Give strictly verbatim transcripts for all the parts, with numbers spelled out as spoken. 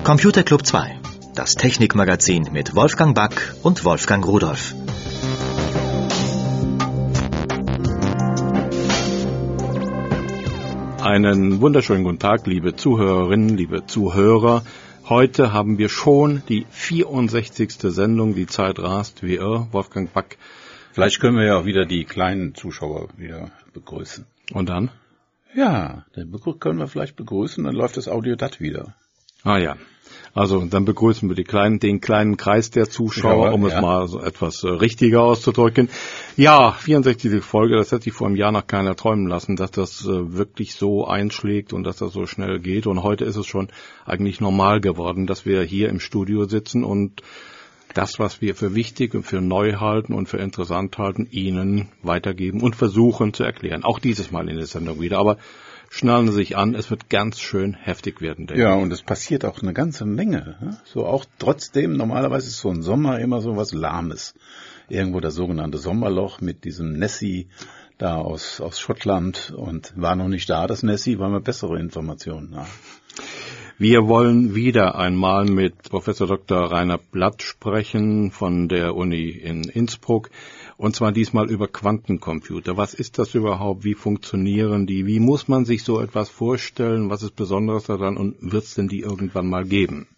Computer Club zwei, das Technikmagazin mit Wolfgang Back und Wolfgang Rudolph. Einen wunderschönen guten Tag, liebe Zuhörerinnen, liebe Zuhörer. Heute haben wir schon die vierundsechzigste Sendung, die Zeit rast wie irr. Wolfgang Back. Vielleicht können wir ja auch wieder die kleinen Zuschauer wieder begrüßen. Und dann? Ja, dann können wir vielleicht begrüßen, dann läuft das Audiodat wieder. Ah ja, also dann begrüßen wir die kleinen, den kleinen Kreis der Zuschauer, um es ja. mal so etwas äh, richtiger auszudrücken. Ja, vierundsechzigste Folge, das hätte sich vor einem Jahr noch keiner träumen lassen, dass das äh, wirklich so einschlägt und dass das so schnell geht. Und heute ist es schon eigentlich normal geworden, dass wir hier im Studio sitzen und das, was wir für wichtig und für neu halten und für interessant halten, Ihnen weitergeben und versuchen zu erklären. Auch dieses Mal in der Sendung wieder, aber schnallen Sie sich an, es wird ganz schön heftig werden, denke ich. Ja, und es passiert auch eine ganze Menge. So auch trotzdem, normalerweise ist so ein Sommer immer so was Lahmes. Irgendwo das sogenannte Sommerloch mit diesem Nessie da aus, aus Schottland und war noch nicht da, das Nessie, weil wir bessere Informationen haben. Wir wollen wieder einmal mit Professor Doktor Rainer Blatt sprechen von der Uni in Innsbruck. Und zwar diesmal über Quantencomputer. Was ist das überhaupt? Wie funktionieren die? Wie muss man sich so etwas vorstellen? Was ist Besonderes daran? Und wird es denn die irgendwann mal geben?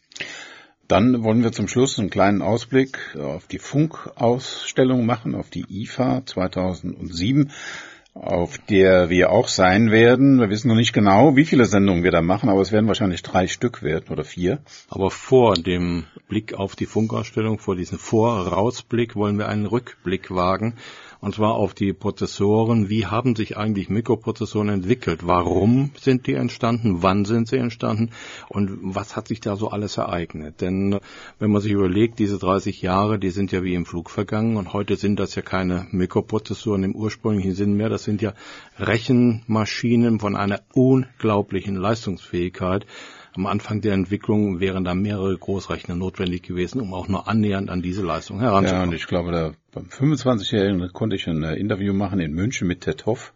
Dann wollen wir zum Schluss einen kleinen Ausblick auf die Funkausstellung machen, auf die I F A zweitausendsieben, auf der wir auch sein werden. Wir wissen noch nicht genau, wie viele Sendungen wir da machen, aber es werden wahrscheinlich drei Stück werden oder vier. Aber vor dem Blick auf die Funkausstellung, vor diesem Vorausblick, wollen wir einen Rückblick wagen. Und zwar auf die Prozessoren. Wie haben sich eigentlich Mikroprozessoren entwickelt? Warum sind die entstanden? Wann sind sie entstanden? Und was hat sich da so alles ereignet? Denn wenn man sich überlegt, diese dreißig Jahre, die sind ja wie im Flug vergangen. Und heute sind das ja keine Mikroprozessoren im ursprünglichen Sinn mehr. Das sind ja Rechenmaschinen von einer unglaublichen Leistungsfähigkeit. Am Anfang der Entwicklung wären da mehrere Großrechner notwendig gewesen, um auch nur annähernd an diese Leistung heranzukommen. Ja, und ich glaube, da beim fünfundzwanzigjährigen konnte ich ein Interview machen in München mit Ted Hoff,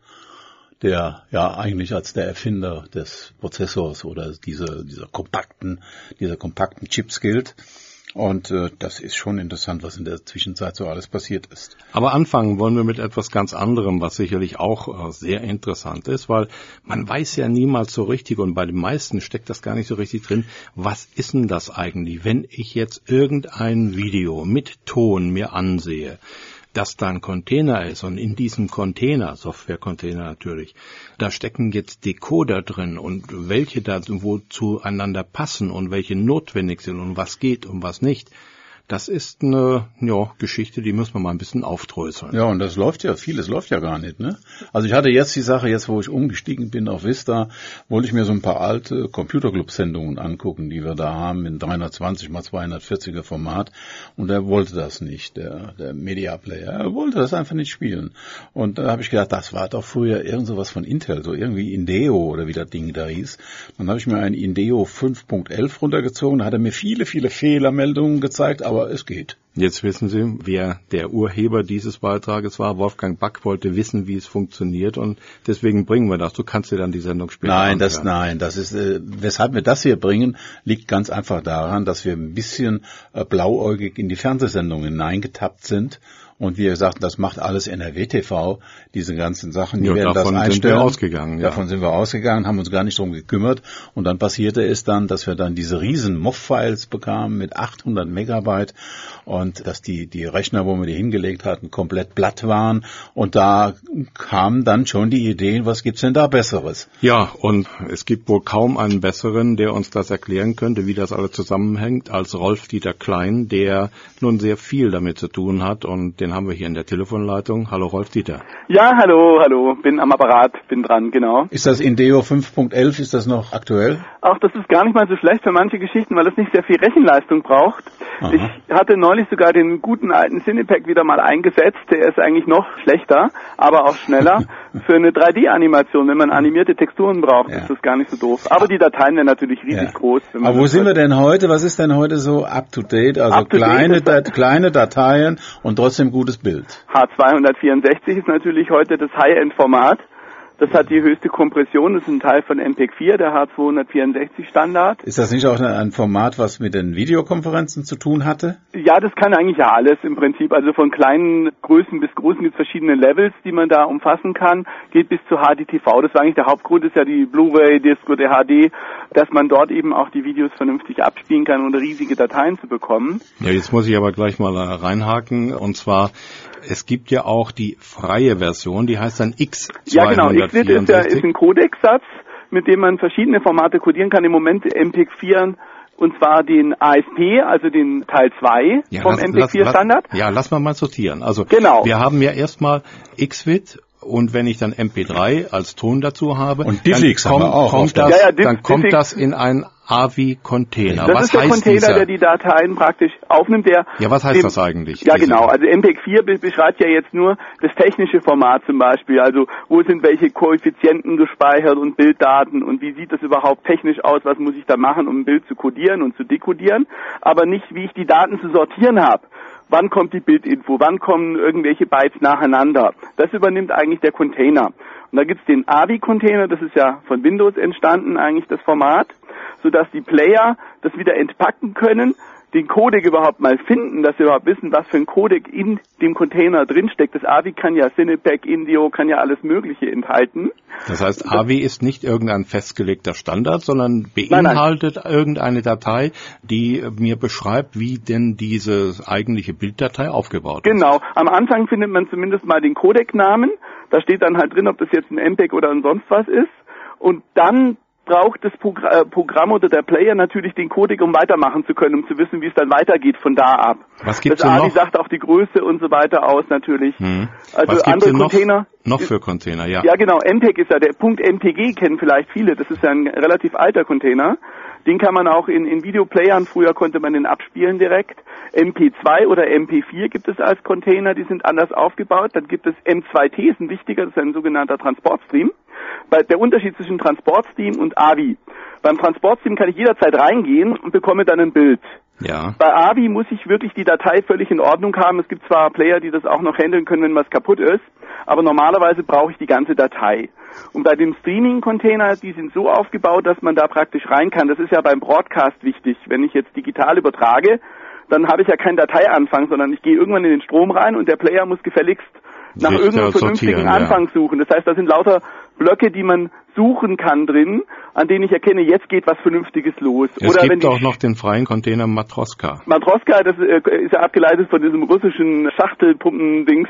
der ja eigentlich als der Erfinder des Prozessors oder dieser, dieser kompakten, dieser kompakten Chips gilt. Und äh, das ist schon interessant, was in der Zwischenzeit so alles passiert ist. Aber anfangen wollen wir mit etwas ganz anderem, was sicherlich auch äh, sehr interessant ist, weil man weiß ja niemals so richtig, und bei den meisten steckt das gar nicht so richtig drin, was ist denn das eigentlich, wenn ich jetzt irgendein Video mit Ton mir ansehe, dass da ein Container ist und in diesem Container, Software-Container natürlich, da stecken jetzt Decoder drin und welche da wo zueinander passen und welche notwendig sind und was geht und was nicht. Das ist eine ja, Geschichte, die müssen wir mal ein bisschen aufdröseln. Ja, und das läuft ja, vieles läuft ja gar nicht, ne? Also ich hatte jetzt die Sache, jetzt wo ich umgestiegen bin auf Vista, wollte ich mir so ein paar alte Computerclub-Sendungen angucken, die wir da haben, in dreihundertzwanzig mal zweihundertvierziger Format. Und er wollte das nicht, der, der Media Player. Er wollte das einfach nicht spielen. Und da habe ich gedacht, das war doch früher irgend sowas von Intel, so irgendwie Indeo oder wie das Ding da hieß. Dann habe ich mir ein Indeo fünf Punkt elf runtergezogen, da hat er mir viele, viele Fehlermeldungen gezeigt, aber es geht. Jetzt wissen Sie, wer der Urheber dieses Beitrages war. Wolfgang Back wollte wissen, wie es funktioniert, und deswegen bringen wir das. Du kannst dir dann die Sendung später Nein, das, anhören. nein, das ist, äh, weshalb wir das hier bringen, liegt ganz einfach daran, dass wir ein bisschen äh, blauäugig in die Fernsehsendungen hineingetappt sind. Und wie gesagt, das macht alles N R W T V, diese ganzen Sachen, die ja, werden das einstellen. Davon sind wir ausgegangen. Ja. Davon sind wir ausgegangen, haben uns gar nicht drum gekümmert. Und dann passierte es dann, dass wir dann diese riesen M O F-Files bekamen mit achthundert Megabyte und dass die die Rechner, wo wir die hingelegt hatten, komplett platt waren. Und da kamen dann schon die Ideen, was gibt's denn da Besseres? Ja, und es gibt wohl kaum einen Besseren, der uns das erklären könnte, wie das alles zusammenhängt, als Rolf-Dieter Klein, der nun sehr viel damit zu tun hat, und den haben wir hier in der Telefonleitung. Hallo Rolf-Dieter. Ja, hallo, hallo, bin am Apparat, bin dran, genau. Ist das Indeo fünf Punkt elf, ist das noch aktuell? Ach, das ist gar nicht mal so schlecht für manche Geschichten, weil es nicht sehr viel Rechenleistung braucht. Aha. Ich hatte neulich sogar den guten alten Cinepack wieder mal eingesetzt, der ist eigentlich noch schlechter, aber auch schneller für eine drei D-Animation. Wenn man animierte Texturen braucht, ja. ist das gar nicht so doof. Aber die Dateien wären natürlich riesig ja. groß. Aber wo sind wir denn heute? Was ist denn heute so up-to-date? Also up kleine, da, kleine Dateien und trotzdem gutes Bild. H zweihundertvierundsechzig ist natürlich heute das High-End-Format. Das hat die höchste Kompression, das ist ein Teil von M P E G vier, der H zweihundertvierundsechzig Standard. Ist das nicht auch ein Format, was mit den Videokonferenzen zu tun hatte? Ja, das kann eigentlich ja alles im Prinzip. Also von kleinen Größen bis großen gibt es verschiedene Levels, die man da umfassen kann. Geht bis zu H D T V. Das war eigentlich der Hauptgrund, ist ja die Blu-ray-Disc oder H D, dass man dort eben auch die Videos vernünftig abspielen kann, ohne riesige Dateien zu bekommen. Ja, jetzt muss ich aber gleich mal reinhaken. Und zwar, es gibt ja auch die freie Version, die heißt dann X zweihundertvierundsechzig. Ja, genau. Xvid ist, ja, ist ein Codecsatz, mit dem man verschiedene Formate codieren kann. Im Moment M P E G vier, und zwar den A S P, also den Teil zwei ja, vom lass, M P E G vier Standard. Ja, lass mal mal sortieren. Also genau. Wir haben ja erstmal Xvid. Und wenn ich dann M P drei als Ton dazu habe, und dann kommt, haben wir auch kommt, das, ja, ja, dann kommt das in ein A V I-Container. Das was ist der heißt Container, dieser? der die Dateien praktisch aufnimmt. Der ja, was heißt dem, das eigentlich? Ja, genau. Also M P E G vier beschreibt ja jetzt nur das technische Format zum Beispiel. Also wo sind welche Koeffizienten gespeichert und Bilddaten und wie sieht das überhaupt technisch aus? Was muss ich da machen, um ein Bild zu codieren und zu dekodieren? Aber nicht, wie ich die Daten zu sortieren habe. Wann kommt die Bildinfo? Wann kommen irgendwelche Bytes nacheinander? Das übernimmt eigentlich der Container. Und da gibt's den A V I-Container, das ist ja von Windows entstanden, eigentlich das Format, sodass die Player das wieder entpacken können, den Codec überhaupt mal finden, dass sie überhaupt wissen, was für ein Codec in dem Container drinsteckt. Das A V I kann ja Cinepec, Indio, kann ja alles Mögliche enthalten. Das heißt, A V I ist nicht irgendein festgelegter Standard, sondern beinhaltet nein, nein. irgendeine Datei, die mir beschreibt, wie denn diese eigentliche Bilddatei aufgebaut ist. Genau. Am Anfang findet man zumindest mal den Codec-Namen. Da steht dann halt drin, ob das jetzt ein M P E G oder ein sonst was ist. Und dann braucht das Programm oder der Player natürlich den Codec, um weitermachen zu können, um zu wissen, wie es dann weitergeht von da ab. Was gibt's das A V I noch? sagt auch die Größe und so weiter aus natürlich. Hm. Also Was andere noch, Container. Noch für Container, ja. Ja, genau. M P E G ist ja der Punkt M P G, kennen vielleicht viele. Das ist ja ein relativ alter Container. Den kann man auch in, in Videoplayern, früher konnte man den abspielen direkt. M P zwei oder M P vier gibt es als Container, die sind anders aufgebaut. Dann gibt es M zwei T, ist ein wichtiger, das ist ein sogenannter Transportstream. Der Unterschied zwischen Transportstream und A V I. Beim Transportstream kann ich jederzeit reingehen und bekomme dann ein Bild. Ja. Bei A V I muss ich wirklich die Datei völlig in Ordnung haben. Es gibt zwar Player, die das auch noch handeln können, wenn was kaputt ist, aber normalerweise brauche ich die ganze Datei. Und bei dem Streaming-Container, die sind so aufgebaut, dass man da praktisch rein kann. Das ist ja beim Broadcast wichtig. Wenn ich jetzt digital übertrage, dann habe ich ja keinen Dateianfang, sondern ich gehe irgendwann in den Strom rein und der Player muss gefälligst nach Sich irgendeinem vernünftigen Anfang ja. suchen. Das heißt, da sind lauter Blöcke, die man suchen kann drin, an denen ich erkenne, jetzt geht was Vernünftiges los. Es Oder gibt wenn auch noch den freien Container Matroska. Matroska, das ist ja abgeleitet von diesem russischen Schachtelpumpen-Dings.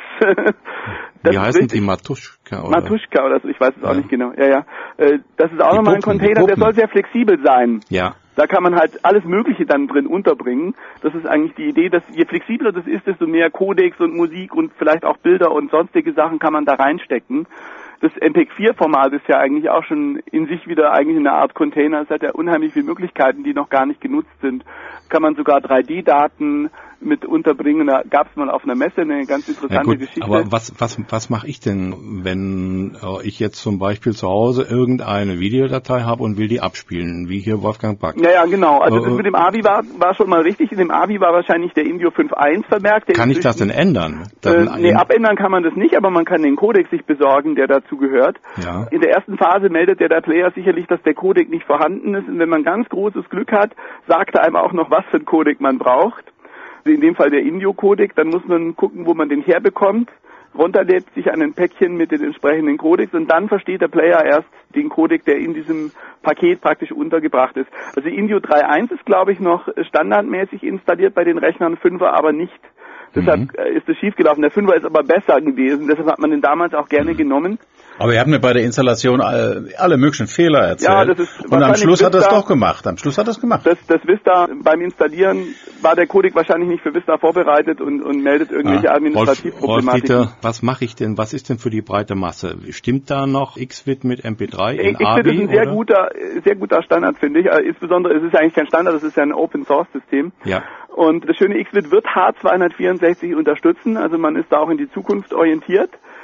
Wie heißen die? Matuschka? Oder? Matuschka oder so, ich weiß es ja. auch nicht genau. Ja, ja. Das ist auch nochmal ein Container, der soll sehr flexibel sein. Ja. Da kann man halt alles Mögliche dann drin unterbringen. Das ist eigentlich die Idee, dass je flexibler das ist, desto mehr Codecs und Musik und vielleicht auch Bilder und sonstige Sachen kann man da reinstecken. Das M P E G vier Format ist ja eigentlich auch schon in sich wieder eigentlich eine Art Container. Es hat ja unheimlich viele Möglichkeiten, die noch gar nicht genutzt sind. Kann man sogar drei D Daten mit unterbringen. Da gab es mal auf einer Messe eine ganz interessante ja gut, Geschichte. Aber was was was mache ich denn, wenn äh, ich jetzt zum Beispiel zu Hause irgendeine Videodatei habe und will die abspielen, wie hier Wolfgang Back? Ja, ja, genau. Also äh, das mit dem A V I war, war schon mal richtig. In dem A V I war wahrscheinlich der Indio fünf Punkt eins vermerkt. Kann ich das denn ändern? Äh, nee, abändern kann man das nicht, aber man kann den Codec sich besorgen, der dazu gehört. Ja. In der ersten Phase meldet der, der Player sicherlich, dass der Codec nicht vorhanden ist. Und wenn man ganz großes Glück hat, sagt er einem auch noch, was für ein Codec man braucht. In dem Fall der Indio-Codec, dann muss man gucken, wo man den herbekommt, runterlädt sich an ein Päckchen mit den entsprechenden Codecs und dann versteht der Player erst den Codec, der in diesem Paket praktisch untergebracht ist. Also Indio drei Punkt eins ist, glaube ich, noch standardmäßig installiert bei den Rechnern, Fünfer aber nicht. Deshalb mhm. ist es schiefgelaufen. Der Fünfer ist aber besser gewesen, deshalb hat man den damals auch gerne mhm. genommen. Aber ihr habt mir bei der Installation alle, alle möglichen Fehler erzählt. Ja, das ist und am Schluss hat er es doch gemacht. Am Schluss hat er es gemacht. Das, das Vista, beim Installieren war der Codec wahrscheinlich nicht für Vista vorbereitet und, und meldet irgendwelche ah. Administrativproblematiken. Rolf, Rolf Dieter, was mache ich denn, was ist denn für die breite Masse? Stimmt da noch Xvid mit M P drei in A V I? Xvid ist ein sehr guter, sehr guter Standard, finde ich. Insbesondere, es ist ja eigentlich kein Standard, es ist ja ein Open-Source-System. Ja. Und das schöne Xvid wird H zweihundertvierundsechzig unterstützen, also man ist da auch in die Zukunft orientiert.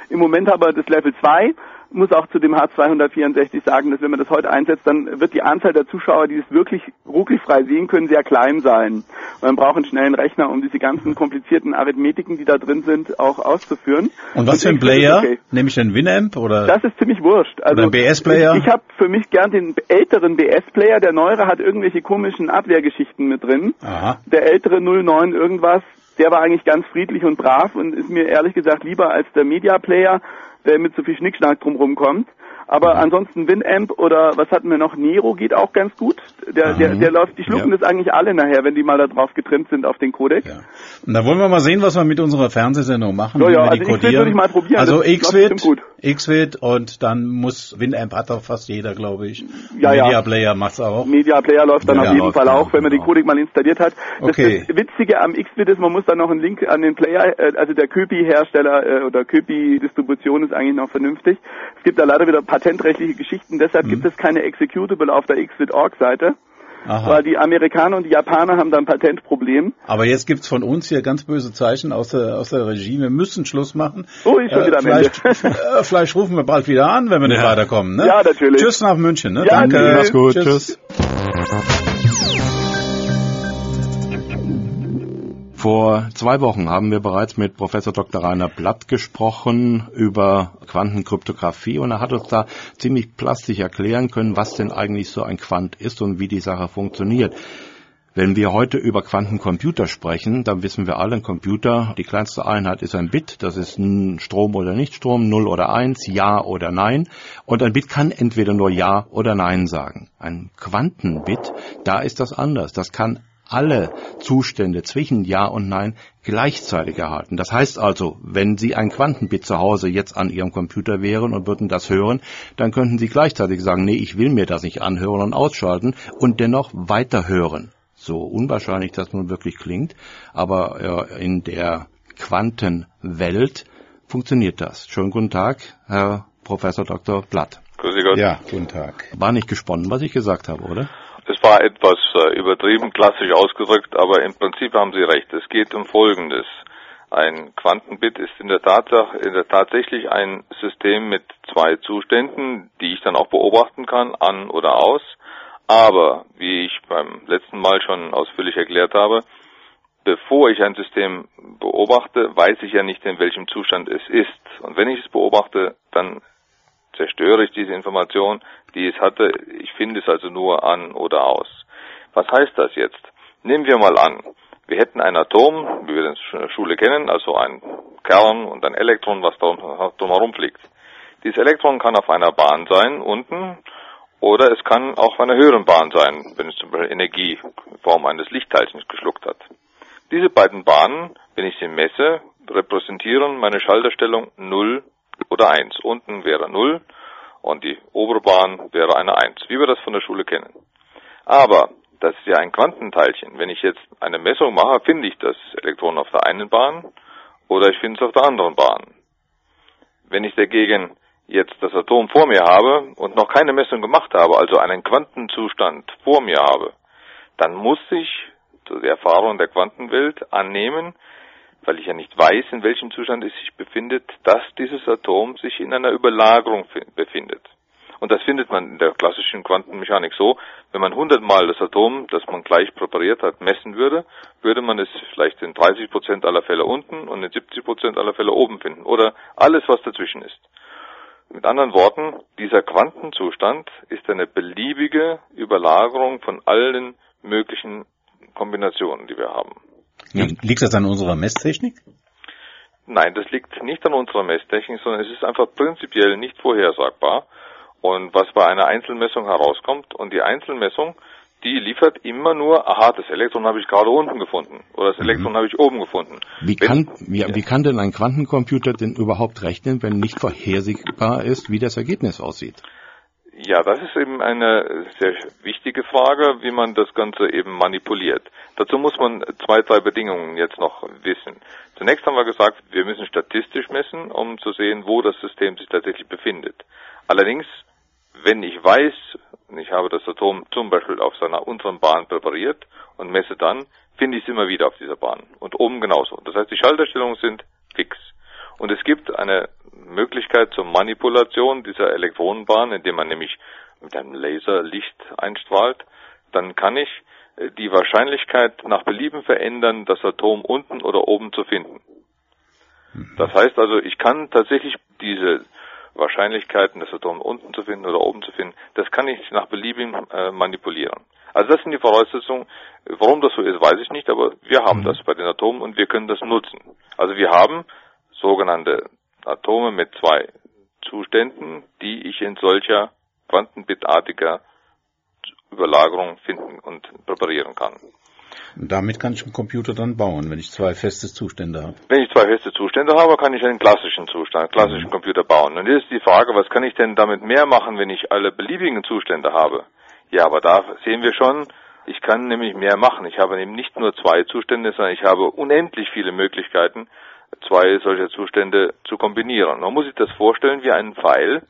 Im Moment aber das Level zwei, muss auch zu dem H zweihundertvierundsechzig sagen, dass wenn man das heute einsetzt, dann wird die Anzahl der Zuschauer, die es wirklich ruckelfrei sehen können, sehr klein sein. Und man braucht einen schnellen Rechner, um diese ganzen komplizierten Arithmetiken, die da drin sind, auch auszuführen. Und was Und für ein Player? Okay. Nehme ich den Winamp oder? Das ist ziemlich wurscht. Also oder ein B S-Player? Ich, ich habe für mich gern den älteren B S-Player. Der neuere hat irgendwelche komischen Abwehrgeschichten mit drin. Aha. Der ältere null neun irgendwas, der war eigentlich ganz friedlich und brav und ist mir ehrlich gesagt lieber als der Media-Player, der mit so viel Schnickschnack drumherum kommt. Aber mhm. ansonsten Winamp oder was hatten wir noch? Nero geht auch ganz gut. Der, mhm. der, der läuft, die schlucken ja. das eigentlich alle nachher, wenn die mal da drauf getrimmt sind auf den Codec. Ja. Und da wollen wir mal sehen, was wir mit unserer Fernsehsendung machen. So, ja, also X-Vid würde ich mal probieren. Also X-Vid, X-Vid und dann muss Winamp hat auch fast jeder, glaube ich. Ja, Media ja. Player macht's auch. Media Player läuft dann ja, auf jeden läuft Fall dann auch, wenn man genau. den Codec mal installiert hat. Das, okay. das Witzige am X-Vid ist, man muss dann noch einen Link an den Player, also der Köpi-Hersteller oder Köpi-Distribution ist eigentlich noch vernünftig. Es gibt da leider wieder patentrechtliche Geschichten. Deshalb mhm. gibt es keine Executable auf der Xvid Punkt org Seite, Aha. weil die Amerikaner und die Japaner haben da ein Patentproblem. Aber jetzt gibt's von uns hier ganz böse Zeichen aus der, aus der Regie. Wir müssen Schluss machen. Oh, ist schon äh, wieder am vielleicht, Ende. äh, vielleicht rufen wir bald wieder an, wenn wir nicht ja. weiterkommen. Ne? Ja, natürlich. Tschüss nach München. Ne? Ja, Danke. Mach's gut. Tschüss. Tschüss. Vor zwei Wochen haben wir bereits mit Professor Doktor Rainer Blatt gesprochen über Quantenkryptographie und er hat uns da ziemlich plastisch erklären können, was denn eigentlich so ein Quant ist und wie die Sache funktioniert. Wenn wir heute über Quantencomputer sprechen, dann wissen wir alle, ein Computer, die kleinste Einheit ist ein Bit, das ist ein Strom oder Nichtstrom, null oder eins, Ja oder Nein. Und ein Bit kann entweder nur Ja oder Nein sagen. Ein Quantenbit, da ist das anders. Das kann alle Zustände zwischen Ja und Nein gleichzeitig erhalten. Das heißt also, wenn Sie ein Quantenbit zu Hause jetzt an Ihrem Computer wären und würden das hören, dann könnten Sie gleichzeitig sagen, nee, ich will mir das nicht anhören und ausschalten und dennoch weiterhören. So unwahrscheinlich das nun wirklich klingt, aber äh, in der Quantenwelt funktioniert das. Schönen guten Tag, Herr Professor Doktor Blatt. Grüß Gott. Ja, guten Tag. War nicht gesponnen, was ich gesagt habe, oder? Es war etwas äh, übertrieben, klassisch ausgedrückt, aber im Prinzip haben Sie recht. Es geht um Folgendes. Ein Quantenbit ist in der Tatsache, in der tatsächlich ein System mit zwei Zuständen, die ich dann auch beobachten kann, an oder aus. Aber, wie ich beim letzten Mal schon ausführlich erklärt habe, bevor ich ein System beobachte, weiß ich ja nicht, in welchem Zustand es ist. Und wenn ich es beobachte, dann zerstöre ich diese Information, die es hatte. Ich finde es also nur an oder aus. Was heißt das jetzt? Nehmen wir mal an, wir hätten ein Atom, wie wir das in der Schule kennen, also ein Kern und ein Elektron, was drumherum fliegt. Dieses Elektron kann auf einer Bahn sein, unten, oder es kann auch auf einer höheren Bahn sein, wenn es zum Beispiel Energie in Form eines Lichtteilchens geschluckt hat. Diese beiden Bahnen, wenn ich sie messe, repräsentieren meine Schalterstellung null oder eins. Unten wäre null und die obere Bahn wäre eine eins, wie wir das von der Schule kennen. Aber das ist ja ein Quantenteilchen. Wenn ich jetzt eine Messung mache, finde ich das Elektron auf der einen Bahn oder ich finde es auf der anderen Bahn. Wenn ich dagegen jetzt das Atom vor mir habe und noch keine Messung gemacht habe, also einen Quantenzustand vor mir habe, dann muss ich die Erfahrung der Quantenwelt annehmen, weil ich ja nicht weiß, in welchem Zustand es sich befindet, dass dieses Atom sich in einer Überlagerung befindet. Und das findet man in der klassischen Quantenmechanik so, wenn man hundertmal das Atom, das man gleich präpariert hat, messen würde, würde man es vielleicht in dreißig Prozent aller Fälle unten und in siebzig Prozent aller Fälle oben finden. Oder alles, was dazwischen ist. Mit anderen Worten, dieser Quantenzustand ist eine beliebige Überlagerung von allen möglichen Kombinationen, die wir haben. Liegt das an unserer Messtechnik? Nein, das liegt nicht an unserer Messtechnik, sondern es ist einfach prinzipiell nicht vorhersagbar. Und was bei einer Einzelmessung herauskommt, und die Einzelmessung, die liefert immer nur, aha, das Elektron habe ich gerade unten gefunden oder das Elektron mhm. habe ich oben gefunden. Wie kann, wenn, wie, wie kann denn ein Quantencomputer denn überhaupt rechnen, wenn nicht vorhersehbar ist, wie das Ergebnis aussieht? Ja, das ist eben eine sehr wichtige Frage, wie man das Ganze eben manipuliert. Dazu muss man zwei, drei Bedingungen jetzt noch wissen. Zunächst haben wir gesagt, wir müssen statistisch messen, um zu sehen, wo das System sich tatsächlich befindet. Allerdings, wenn ich weiß, ich habe das Atom zum Beispiel auf seiner unteren Bahn präpariert und messe dann, finde ich es immer wieder auf dieser Bahn. Und oben genauso. Das heißt, die Schalterstellungen sind fix. Und es gibt eine Möglichkeit zur Manipulation dieser Elektronenbahn, indem man nämlich mit einem Laser Licht einstrahlt. Dann kann ich die Wahrscheinlichkeit nach Belieben verändern, das Atom unten oder oben zu finden. Das heißt also, ich kann tatsächlich diese Wahrscheinlichkeiten, das Atom unten zu finden oder oben zu finden, das kann ich nach Belieben äh, manipulieren. Also das sind die Voraussetzungen. Warum das so ist, weiß ich nicht, aber wir haben das bei den Atomen und wir können das nutzen. Also wir haben sogenannte Atome mit zwei Zuständen, die ich in solcher quantenbitartiger Überlagerung finden und präparieren kann. Und damit kann ich einen Computer dann bauen, wenn ich zwei feste Zustände habe. Wenn ich zwei feste Zustände habe, kann ich einen klassischen Zustand, einen klassischen mhm. Computer bauen. Und jetzt ist die Frage, was kann ich denn damit mehr machen, wenn ich alle beliebigen Zustände habe? Ja, aber da sehen wir schon, ich kann nämlich mehr machen. Ich habe eben nicht nur zwei Zustände, sondern ich habe unendlich viele Möglichkeiten, zwei solcher Zustände zu kombinieren. Man muss sich das vorstellen wie einen Pfeil,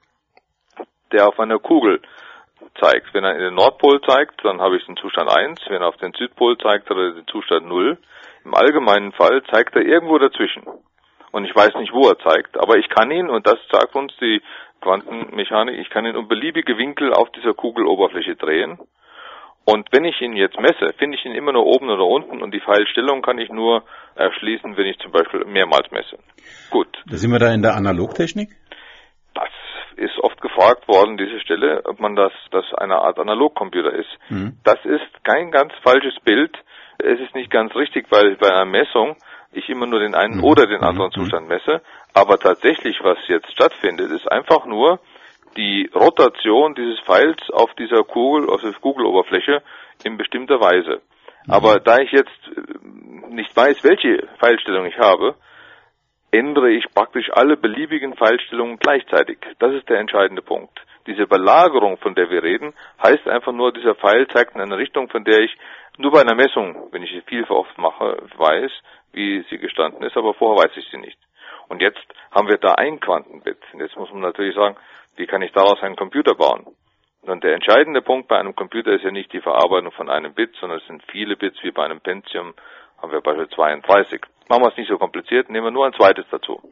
der auf einer Kugel zeigt. Wenn er in den Nordpol zeigt, dann habe ich den Zustand eins. Wenn er auf den Südpol zeigt, hat er den Zustand null. Im allgemeinen Fall zeigt er irgendwo dazwischen. Und ich weiß nicht, wo er zeigt. Aber ich kann ihn, und das sagt uns die Quantenmechanik, ich kann ihn um beliebige Winkel auf dieser Kugeloberfläche drehen. Und wenn ich ihn jetzt messe, finde ich ihn immer nur oben oder unten, und die Pfeilstellung kann ich nur erschließen, wenn ich zum Beispiel mehrmals messe. Gut. Da sind wir da in der Analogtechnik? Das ist oft gefragt worden, diese Stelle, ob man das, das eine Art Analogcomputer ist. Mhm. Das ist kein ganz falsches Bild. Es ist nicht ganz richtig, weil bei einer Messung ich immer nur den einen mhm. oder den anderen mhm. Zustand messe. Aber tatsächlich, was jetzt stattfindet, ist einfach nur die Rotation dieses Pfeils auf dieser Kugel, auf der Kugeloberfläche in bestimmter Weise. Mhm. Aber da ich jetzt nicht weiß, welche Pfeilstellung ich habe, ändere ich praktisch alle beliebigen Pfeilstellungen gleichzeitig. Das ist der entscheidende Punkt. Diese Überlagerung, von der wir reden, heißt einfach nur, dieser Pfeil zeigt in eine Richtung, von der ich nur bei einer Messung, wenn ich sie viel oft mache, weiß, wie sie gestanden ist, aber vorher weiß ich sie nicht. Und jetzt haben wir da ein Quantenbit. Und jetzt muss man natürlich sagen, wie kann ich daraus einen Computer bauen? Und der entscheidende Punkt bei einem Computer ist ja nicht die Verarbeitung von einem Bit, sondern es sind viele Bits, wie bei einem Pentium haben wir beispielsweise zweiunddreißig. Machen wir es nicht so kompliziert, nehmen wir nur ein zweites dazu.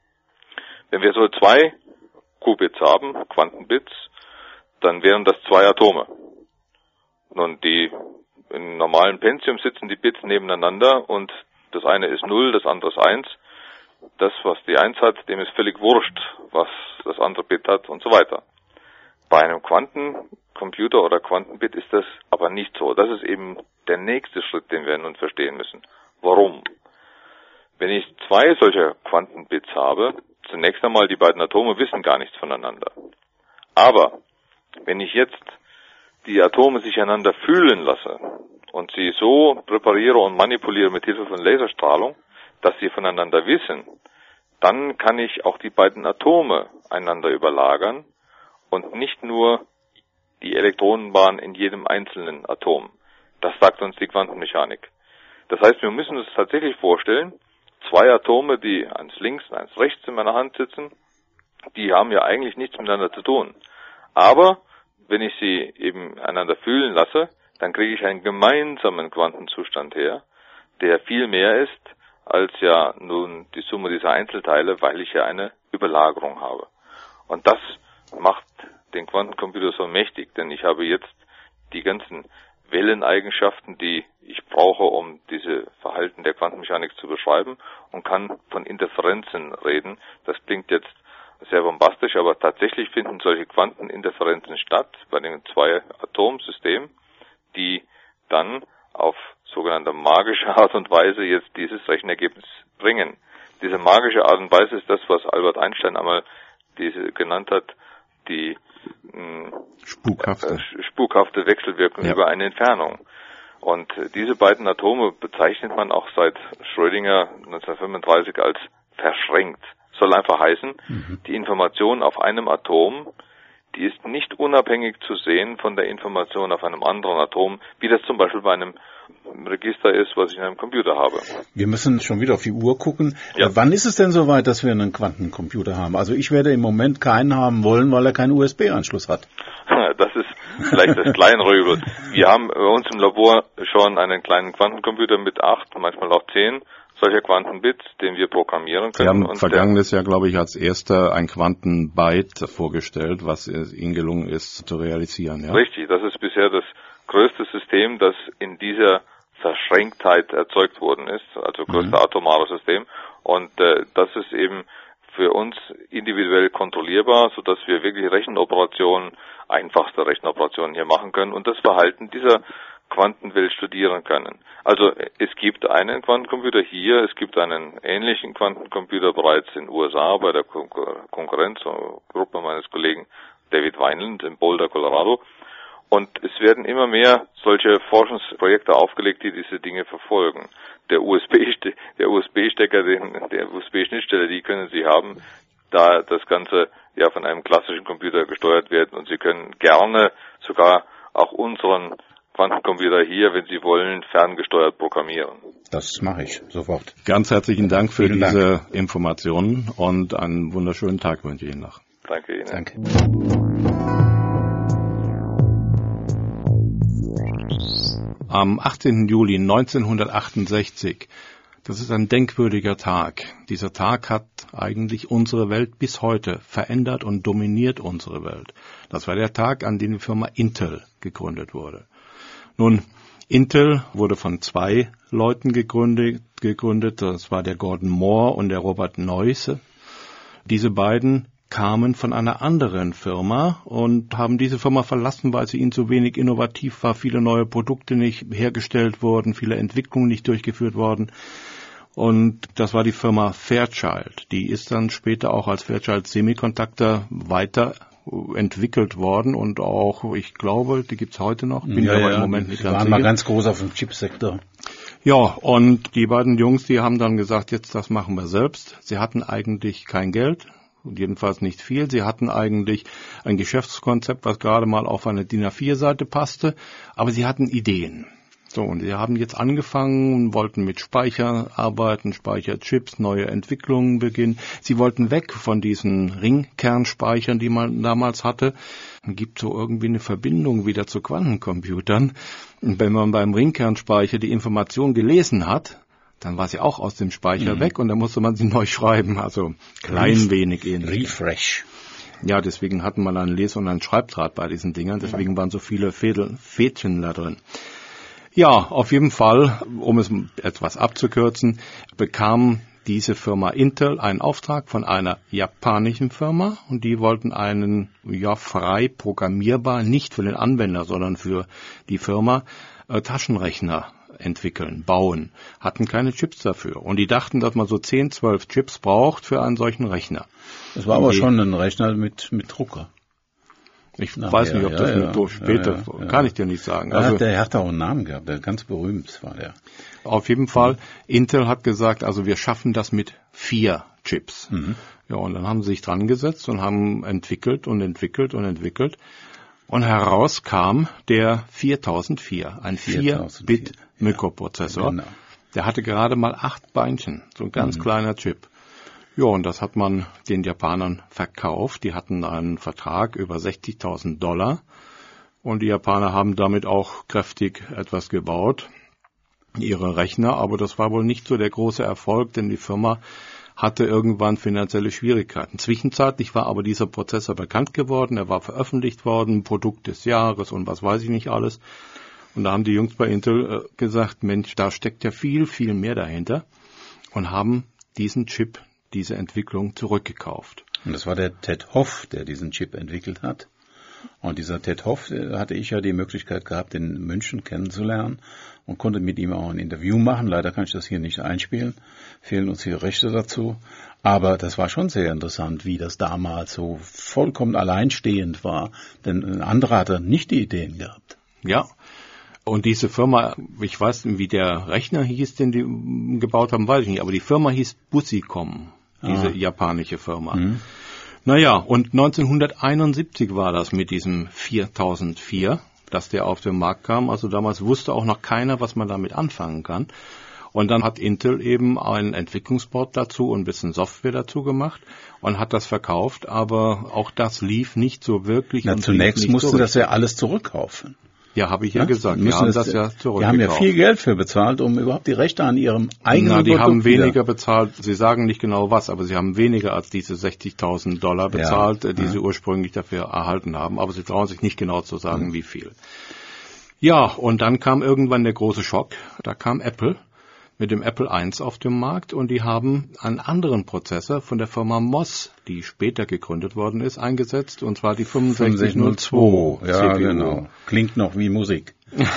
Wenn wir so zwei Qubits haben, Quantenbits, dann wären das zwei Atome. Nun, die im normalen Pentium sitzen die Bits nebeneinander und das eine ist null, das andere ist eins. Das, was die eins hat, dem ist völlig wurscht, was das andere Bit hat und so weiter. Bei einem Quantencomputer oder Quantenbit ist das aber nicht so. Das ist eben der nächste Schritt, den wir nun verstehen müssen. Warum? Wenn ich zwei solcher Quantenbits habe, zunächst einmal, die beiden Atome wissen gar nichts voneinander. Aber wenn ich jetzt die Atome sich einander fühlen lasse und sie so präpariere und manipuliere mit Hilfe von Laserstrahlung, dass sie voneinander wissen, dann kann ich auch die beiden Atome einander überlagern und nicht nur die Elektronenbahn in jedem einzelnen Atom. Das sagt uns die Quantenmechanik. Das heißt, wir müssen uns tatsächlich vorstellen, zwei Atome, die eins links und eins rechts in meiner Hand sitzen, die haben ja eigentlich nichts miteinander zu tun. Aber wenn ich sie eben einander fühlen lasse, dann kriege ich einen gemeinsamen Quantenzustand her, der viel mehr ist als ja nun die Summe dieser Einzelteile, weil ich ja eine Überlagerung habe. Und das macht den Quantencomputer so mächtig, denn ich habe jetzt die ganzen Welleneigenschaften, die ich brauche, um diese Verhalten der Quantenmechanik zu beschreiben, und kann von Interferenzen reden. Das klingt jetzt sehr bombastisch, aber tatsächlich finden solche Quanteninterferenzen statt bei den zwei Atomsystemen, die dann auf sogenannte magische Art und Weise jetzt dieses Rechenergebnis bringen. Diese magische Art und Weise ist das, was Albert Einstein einmal diese genannt hat, die mh, spukhafte. Äh, spukhafte Wechselwirkung ja. über eine Entfernung. Und äh, diese beiden Atome bezeichnet man auch seit Schrödinger neunzehnhundertfünfunddreißig als verschränkt. Soll einfach heißen, mhm. die Information auf einem Atom, die ist nicht unabhängig zu sehen von der Information auf einem anderen Atom, wie das zum Beispiel bei einem Register ist, was ich in einem Computer habe. Wir müssen schon wieder auf die Uhr gucken. Ja. Äh, wann ist es denn soweit, dass wir einen Quantencomputer haben? Also ich werde im Moment keinen haben wollen, weil er keinen U S B-Anschluss hat. Das ist vielleicht das Kleinröbel. Wir haben bei uns im Labor schon einen kleinen Quantencomputer mit acht, manchmal auch zehn solcher Quantenbit, den wir programmieren können. Sie haben vergangenes Jahr, glaube ich, als erster ein Quantenbyte vorgestellt, was Ihnen gelungen ist zu realisieren. Ja? Richtig, das ist bisher das größte System, das in dieser Verschränktheit erzeugt worden ist, also größte mhm. atomare System. Und äh, das ist eben für uns individuell kontrollierbar, sodass wir wirklich Rechenoperationen, einfachste Rechenoperationen hier machen können und das Verhalten dieser Quantenwelt studieren können. Also es gibt einen Quantencomputer hier, es gibt einen ähnlichen Quantencomputer bereits in den U S A bei der Konkurrenzgruppe meines Kollegen David Wineland in Boulder, Colorado. Und es werden immer mehr solche Forschungsprojekte aufgelegt, die diese Dinge verfolgen. Der U S B, der U S B-Stecker, der U S B-Schnittstelle, die können Sie haben, da das Ganze ja von einem klassischen Computer gesteuert wird. Und Sie können gerne sogar auch unseren Quantencomputer hier, wenn Sie wollen, ferngesteuert programmieren. Das mache ich sofort. Ganz herzlichen Dank für Vielen diese Dank. Informationen und einen wunderschönen Tag wünsche ich Ihnen noch. Danke Ihnen. Danke. Am achtzehnten Juli neunzehnhundertachtundsechzig, das ist ein denkwürdiger Tag. Dieser Tag hat eigentlich unsere Welt bis heute verändert und dominiert unsere Welt. Das war der Tag, an dem die Firma Intel gegründet wurde. Nun, Intel wurde von zwei Leuten gegründet, gegründet. Das war der Gordon Moore und der Robert Noyce. Diese beiden kamen von einer anderen Firma und haben diese Firma verlassen, weil sie ihnen zu wenig innovativ war, viele neue Produkte nicht hergestellt wurden, viele Entwicklungen nicht durchgeführt worden. Und das war die Firma Fairchild. Die ist dann später auch als Fairchild Semiconductor weiterentwickelt worden und auch, ich glaube, die gibt's heute noch. Bin ja, aber ja, im Moment nicht ganz waren sicher. mal ganz groß auf dem Chipsektor. Ja, und die beiden Jungs, die haben dann gesagt, jetzt das machen wir selbst. Sie hatten eigentlich kein Geld. Und jedenfalls nicht viel. Sie hatten eigentlich ein Geschäftskonzept, was gerade mal auf eine D I N A vier Seite passte, aber sie hatten Ideen. So, und sie haben jetzt angefangen und wollten mit Speicher arbeiten, Speicherchips, neue Entwicklungen beginnen. Sie wollten weg von diesen Ringkernspeichern, die man damals hatte. Es gibt so irgendwie eine Verbindung wieder zu Quantencomputern. Und wenn man beim Ringkernspeicher die Information gelesen hat, dann war sie auch aus dem Speicher mhm. weg und dann musste man sie neu schreiben, also klein Ref- wenig ähnlich. Refresh. Ja, deswegen hatten wir einen Les- und einen Schreibdraht bei diesen Dingern, deswegen waren so viele Fädel, Fädchen da drin. Ja, auf jeden Fall, um es etwas abzukürzen, bekam diese Firma Intel einen Auftrag von einer japanischen Firma und die wollten einen, ja, frei programmierbar, nicht für den Anwender, sondern für die Firma, äh, Taschenrechner entwickeln, bauen, hatten keine Chips dafür. Und die dachten, dass man so zehn, zwölf Chips braucht für einen solchen Rechner. Das war aber die, schon ein Rechner mit, mit Drucker. Ich Nachher, weiß nicht, ob das ja, mit ja, später, ja, ja, kann ich dir nicht sagen. Also, also der hat auch einen Namen gehabt, der ganz berühmt war der. Auf jeden Fall, Intel hat gesagt, also wir schaffen das mit vier Chips. Mhm. Ja, und dann haben sie sich dran gesetzt und haben entwickelt und entwickelt und entwickelt. Und heraus kam der viertausendvier, ein vier Bit Mikroprozessor. Ja, genau. Der hatte gerade mal acht Beinchen, so ein ganz mhm. kleiner Chip. Ja, und das hat man den Japanern verkauft. Die hatten einen Vertrag über sechzigtausend Dollar. Und die Japaner haben damit auch kräftig etwas gebaut, ihre Rechner. Aber das war wohl nicht so der große Erfolg, denn die Firma hatte irgendwann finanzielle Schwierigkeiten. Zwischenzeitlich war aber dieser Prozessor bekannt geworden, er war veröffentlicht worden, Produkt des Jahres und was weiß ich nicht alles. Und da haben die Jungs bei Intel äh, gesagt, Mensch, da steckt ja viel, viel mehr dahinter und haben diesen Chip, diese Entwicklung zurückgekauft. Und das war der Ted Hoff, der diesen Chip entwickelt hat. Und dieser Ted Hoff, hatte ich ja die Möglichkeit gehabt, in München kennenzulernen und konnte mit ihm auch ein Interview machen. Leider kann ich das hier nicht einspielen, fehlen uns hier Rechte dazu. Aber das war schon sehr interessant, wie das damals so vollkommen alleinstehend war. Denn ein anderer hatte nicht die Ideen gehabt. Ja, und diese Firma, ich weiß nicht, wie der Rechner hieß, den die gebaut haben, weiß ich nicht. Aber die Firma hieß Busicom, diese ah. japanische Firma. Mhm. Naja, und neunzehnhunderteinundsiebzig war das mit diesem viertausendvier, dass der auf den Markt kam. Also damals wusste auch noch keiner, was man damit anfangen kann. Und dann hat Intel eben einen Entwicklungsboard dazu und ein bisschen Software dazu gemacht und hat das verkauft. Aber auch das lief nicht so wirklich. Na, und zunächst musste so das ja alles zurückkaufen. Ja, habe ich ja, ja gesagt. Wir haben das, das ja zurückgekauft. Die haben ja viel Geld für bezahlt, um überhaupt die Rechte an ihrem eigenen Na, die Produkt haben weniger wieder. bezahlt. Sie sagen nicht genau was, aber sie haben weniger als diese sechzigtausend Dollar bezahlt, ja, die ja. sie ursprünglich dafür erhalten haben. Aber sie trauen sich nicht genau zu sagen, mhm. wie viel. Ja, und dann kam irgendwann der große Schock. Da kam Apple mit dem Apple eins auf den Markt und die haben einen anderen Prozessor von der Firma M O S, die später gegründet worden ist, eingesetzt, und zwar die fünfundsechzig null zwei. Ja, C P U. Genau. Klingt noch wie Musik.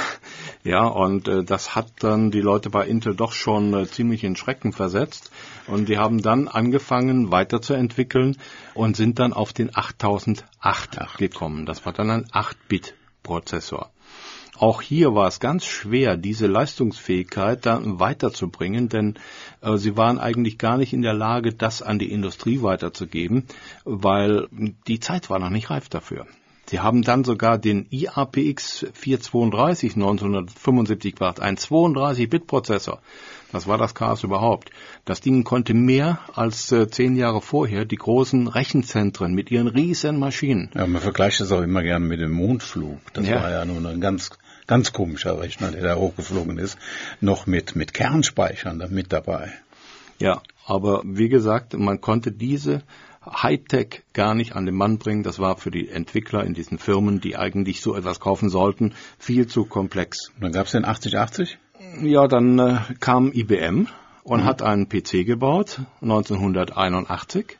Ja, und äh, das hat dann die Leute bei Intel doch schon äh, ziemlich in Schrecken versetzt. Und die haben dann angefangen weiterzuentwickeln und sind dann auf den achttausendacht Ach. gekommen. Das war dann ein acht Bit Prozessor. Auch hier war es ganz schwer, diese Leistungsfähigkeit dann weiterzubringen, denn äh, sie waren eigentlich gar nicht in der Lage, das an die Industrie weiterzugeben, weil die Zeit war noch nicht reif dafür. Sie haben dann sogar den I A P X vierhundertzweiunddreißig neunzehnhundertfünfundsiebzig gebracht, ein zweiunddreißig Bit Prozessor. Das war das Chaos überhaupt. Das Ding konnte mehr als äh, zehn Jahre vorher die großen Rechenzentren mit ihren riesen Maschinen. Ja, man vergleicht das auch immer gerne mit dem Mondflug. Das ja. war ja nur ein ganz ganz komischer Rechner, der da hochgeflogen ist, noch mit mit Kernspeichern da mit dabei. Ja, aber wie gesagt, man konnte diese Hightech gar nicht an den Mann bringen. Das war für die Entwickler in diesen Firmen, die eigentlich so etwas kaufen sollten, viel zu komplex. Und dann gab es den achtzig achtzig? Ja, dann äh, kam I B M und mhm. hat einen P C gebaut, neunzehnhunderteinundachtzig.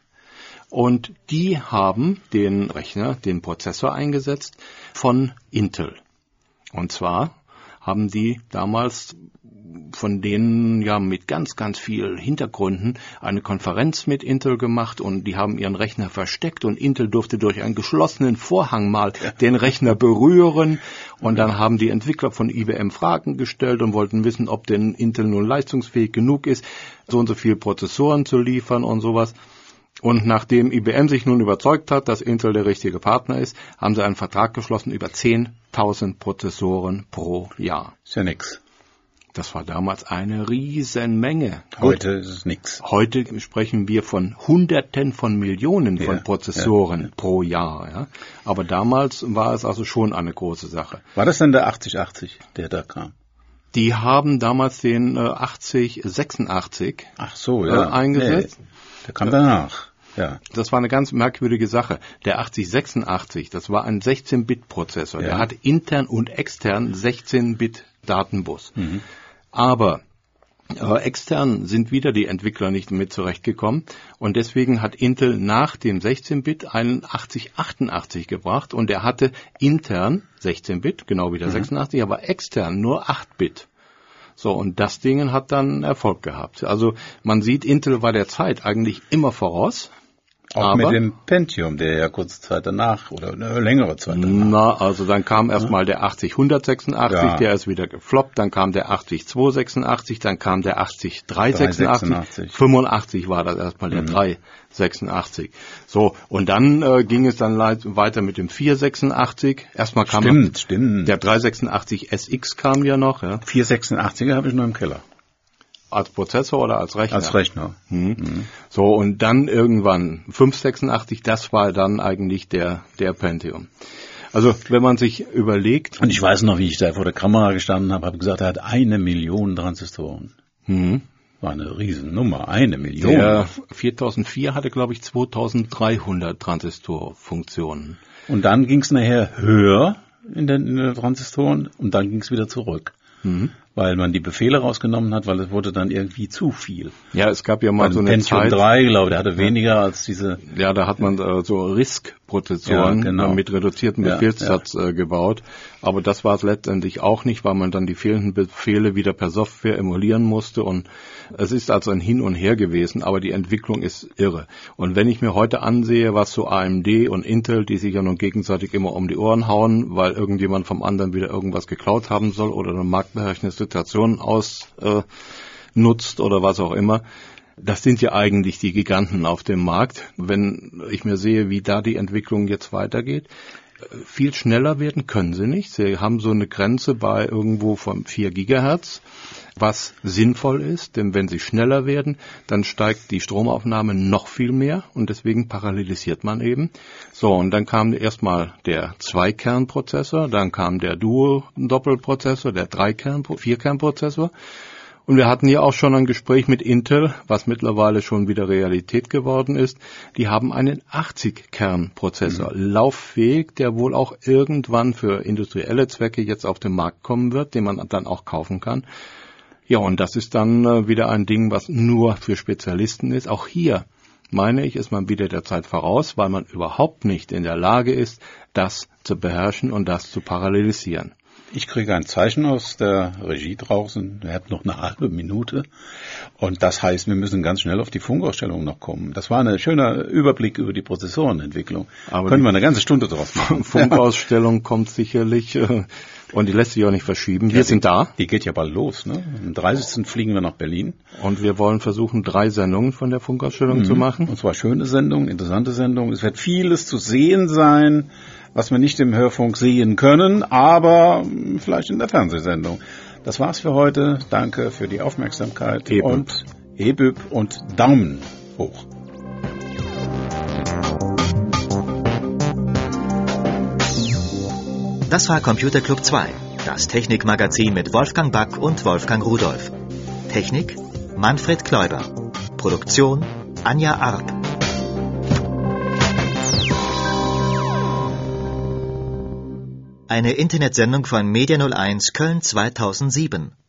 Und die haben den Rechner, den Prozessor eingesetzt von Intel. Und zwar haben die damals von denen ja mit ganz, ganz viel Hintergründen eine Konferenz mit Intel gemacht und die haben ihren Rechner versteckt und Intel durfte durch einen geschlossenen Vorhang mal den Rechner berühren und dann haben die Entwickler von I B M Fragen gestellt und wollten wissen, ob denn Intel nun leistungsfähig genug ist, so und so viel Prozessoren zu liefern und sowas. Und nachdem I B M sich nun überzeugt hat, dass Intel der richtige Partner ist, haben sie einen Vertrag geschlossen über zehntausend Prozessoren pro Jahr. Ist ja nix. Das war damals eine Riesenmenge. Heute Gut, ist es nix. Heute sprechen wir von Hunderten von Millionen von ja, Prozessoren ja, ja. pro Jahr. Ja. Aber damals war es also schon eine große Sache. War das denn der achtzig achtzig, der da kam? Die haben damals den äh, achtzig sechsundachtzig Ach so, ja. äh, eingesetzt. Nee, der kam danach. Ja. Das war eine ganz merkwürdige Sache. Der achtzig sechsundachtzig, das war ein sechzehn Bit Prozessor. Ja. Der hat intern und extern sechzehn Bit Datenbus. Mhm. Aber äh, extern sind wieder die Entwickler nicht mit zurechtgekommen und deswegen hat Intel nach dem sechzehn Bit einen achtzig achtundachtzig gebracht und der hatte intern sechzehn Bit, genau wie der mhm. sechsundachtzig, aber extern nur acht Bit. So, und das Ding hat dann Erfolg gehabt. Also man sieht, Intel war der Zeit eigentlich immer voraus. Auch aber, mit dem Pentium, der ja kurze Zeit danach oder eine längere Zeit danach. Na, also dann kam erstmal der achtzig hundertsechsundachtzig, ja. der ist wieder gefloppt, dann kam der achtzig zweihundertsechsundachtzig, dann kam der achtzig dreihundertsechsundachtzig, fünfundachtzig war das erstmal der mhm. dreihundertsechsundachtzig. So, und dann äh, ging es dann weiter mit dem vierhundertsechsundachtzig. Erstmal kam stimmt, stimmt. der dreihundertsechsundachtzig S X kam ja noch. Ja. vierhundertsechsundachtziger habe ich nur im Keller. Als Prozessor oder als Rechner? Als Rechner. Hm. Mhm. So, und dann irgendwann fünfhundertsechsundachtzig, das war dann eigentlich der, der Pentium. Also, wenn man sich überlegt. Und ich weiß noch, wie ich da vor der Kamera gestanden habe, habe gesagt, er hat eine Million Transistoren. Mhm. War eine Riesennummer, eine Million. Der viertausendvier hatte, glaube ich, zweitausenddreihundert Transistorfunktionen. Und dann ging es nachher höher in den, in den Transistoren und dann ging es wieder zurück. Mhm. Weil man die Befehle rausgenommen hat, weil es wurde dann irgendwie zu viel. Ja, es gab ja mal Beim so eine Pentium Zeit. drei, glaube ich, der hatte weniger ja. als diese. Ja, da hat man äh, so RISC-Prozessoren ja, genau. mit reduziertem ja, Befehlssatz ja. Äh, gebaut. Aber das war es letztendlich auch nicht, weil man dann die fehlenden Befehle wieder per Software emulieren musste. Und es ist also ein Hin und Her gewesen, aber die Entwicklung ist irre. Und wenn ich mir heute ansehe, was so A M D und Intel, die sich ja nun gegenseitig immer um die Ohren hauen, weil irgendjemand vom anderen wieder irgendwas geklaut haben soll oder eine marktbeherrschende Situation ausnutzt äh, oder was auch immer. Das sind ja eigentlich die Giganten auf dem Markt. Wenn ich mir sehe, wie da die Entwicklung jetzt weitergeht. viel schneller werden können sie nicht. Sie haben so eine Grenze bei irgendwo von vier Gigahertz, was sinnvoll ist, denn wenn sie schneller werden, dann steigt die Stromaufnahme noch viel mehr und deswegen parallelisiert man eben. So, und dann kam erstmal der Zwei-Kern-Prozessor, dann kam der Duo-Doppelprozessor, der Drei-Kern-, Vier-Kern-Prozessor. Und wir hatten ja auch schon ein Gespräch mit Intel, was mittlerweile schon wieder Realität geworden ist. Die haben einen achtzig-Kern-Prozessor, mhm. lauffähig, der wohl auch irgendwann für industrielle Zwecke jetzt auf den Markt kommen wird, den man dann auch kaufen kann. Ja, und das ist dann äh, wieder ein Ding, was nur für Spezialisten ist. Auch hier, meine ich, ist man wieder der Zeit voraus, weil man überhaupt nicht in der Lage ist, das zu beherrschen und das zu parallelisieren. Ich kriege ein Zeichen aus der Regie draußen. Wir haben noch eine halbe Minute. Und das heißt, wir müssen ganz schnell auf die Funkausstellung noch kommen. Das war ein schöner Überblick über die Prozessorenentwicklung. Aber können wir eine ganze Stunde draus machen. Funkausstellung ja. kommt sicherlich, äh, und die lässt sich auch nicht verschieben. Wir ja, sind die, da. Die geht ja bald los, ne? Am dreißigsten fliegen wir nach Berlin. Und wir wollen versuchen, drei Sendungen von der Funkausstellung mhm. zu machen. Und zwar schöne Sendungen, interessante Sendungen. Es wird vieles zu sehen sein, was wir nicht im Hörfunk sehen können, aber vielleicht in der Fernsehsendung. Das war's für heute. Danke für die Aufmerksamkeit. E-Büb. Und E-Büb und Daumen hoch. Das war Computer Club zwei, das Technikmagazin mit Wolfgang Back und Wolfgang Rudolph. Technik Manfred Kläuber. Produktion Anja Arp. Eine Internetsendung von Media null eins Köln zweitausendsieben.